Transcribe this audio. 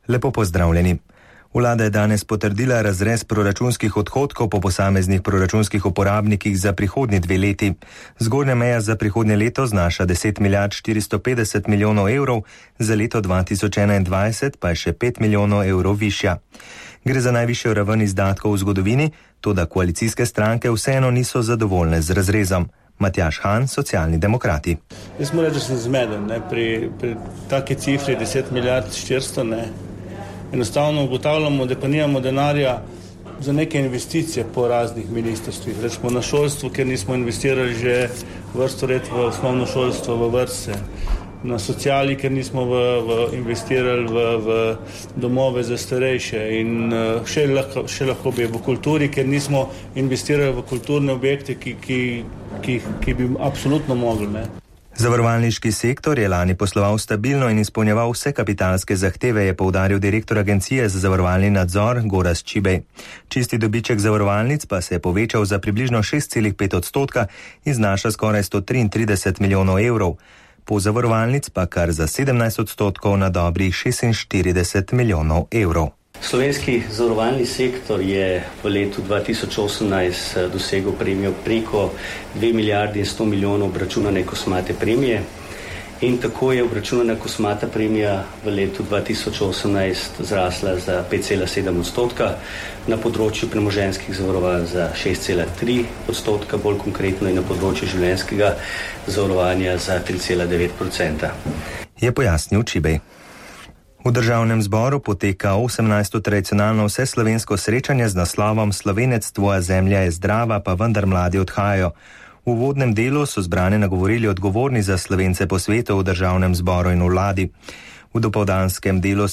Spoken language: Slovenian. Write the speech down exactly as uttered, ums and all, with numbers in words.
Lepo pozdravljeni. Vlada je danes potrdila razrez proračunskih odhodkov po posameznih proračunskih uporabnikih za prihodnji dve leti. Zgornja meja za prihodnje leto znaša deset milijard štiristo petdeset milijonov evrov, za leto dva tisoč enaindvajset pa je še pet milijonov evrov višja. Gre za najvišjo raven izdatkov v zgodovini, toda koalicijske stranke vseeno niso zadovoljne z razrezom. Matjaž Han, Socialni demokrati. Jaz moram reči, da sem zmeden, ne, pri, pri taki cifri deset milijard štiristo, ne. Enostavno ugotavljamo, da pa nimamo denarja za neke investicije po raznih ministrstvih. Rečemo na šolstvo, ker nismo investirali že vrsto let v osnovno šolstvo, v vrtce. Na sociali, ker nismo v, v investirali v, v domove za starejše. In še lahko, še lahko bi v kulturi, ker nismo investirali v kulturne objekte, ki, ki, ki, ki bi absolutno mogli, ne. Zavarovalniški sektor je lani posloval stabilno in izpolnjeval vse kapitalske zahteve, je poudaril direktor Agencije za zavarovalni nadzor Gorazd Čibej. Čisti dobiček zavarovalnic pa se je povečal za približno šest celih pet odstotka in znaša skoraj sto triintrideset milijonov evrov. Po zavarovalnic pa kar za sedemnajst odstotkov na dobrih šestinštirideset milijonov evrov. Slovenski zavarovalni sektor je v letu dva tisoč osemnajst dosegel premijo preko dve milijardi in sto milijonov obračunane kosmate premije in tako je obračunana kosmata premija v letu dva tisoč osemnajst zrasla za pet celih sedem odstotka, na področju premoženjskih zavarovanj za šest celih tri odstotka, bolj konkretno in na področju življenjskega zavarovanja za tri celih devet odstotka. Je pojasnil Čibej. V državnem zboru poteka osemnajsto tradicionalno vseslovensko srečanje z naslovom Slovenec, tvoja zemlja je zdrava, pa vendar mladi odhajajo. V uvodnem delu so zbrane nagovorili odgovorni za Slovence po svetu v državnem zboru in vladi. V dopoldanskem delu